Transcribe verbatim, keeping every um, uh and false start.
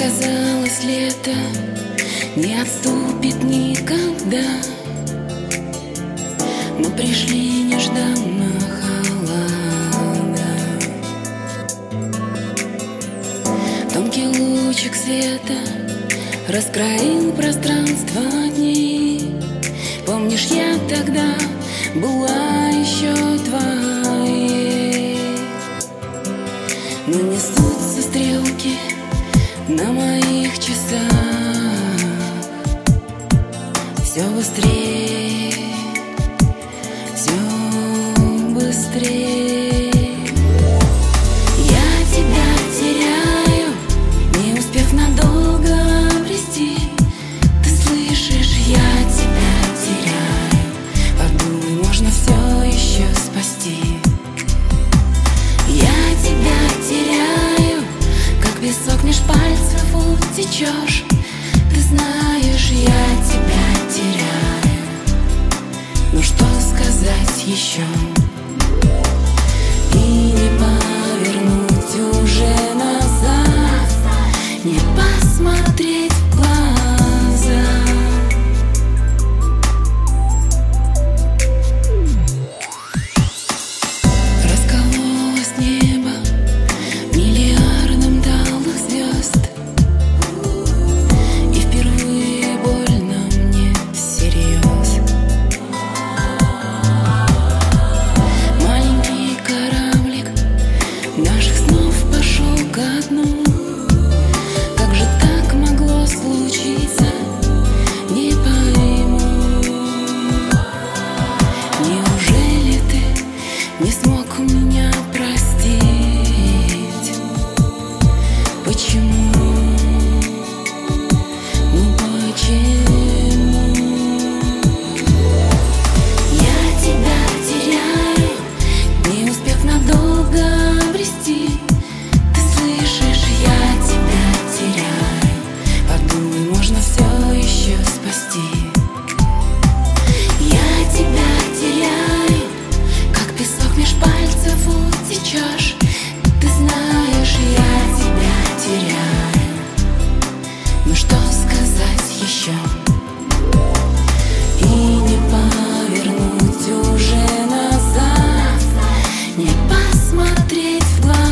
казалось, лето не отступит никогда, но пришли нежданно холода. Тонкий лучик света раскроил пространство дней. Помнишь, я тогда была еще твоей, но несутся стрелки на моих часах все быстрее, все быстрее. Я тебя теряю, не успев надолго обрести. Ты слышишь, я тебя теряю. Подумай, можно все еще спасти. Я тебя теряю, как песок меж пальцев утечешь. Ты знаешь, я тебя теряю. Ну что сказать еще? И не повернуть уже назад, не посмотреть в глаза. Раскололось небо миллиардом талых звезд, и впервые больно мне всерьез. Маленький кораблик наших снов пошел ко дну. Как же так могло случиться, не пойму. Неужели ты не смог меня простить? Почему? Ну почему? Я тебя теряю, не успев надолго обрести. Ты слышишь, я тебя теряю. Подумай, можно все еще спасти. Я тебя теряю, как песок меж пальцев утечешь. Ты знаешь, я тебя теряю. Ну что сказать еще? И не повернуть уже назад, не посмотреть в глаза.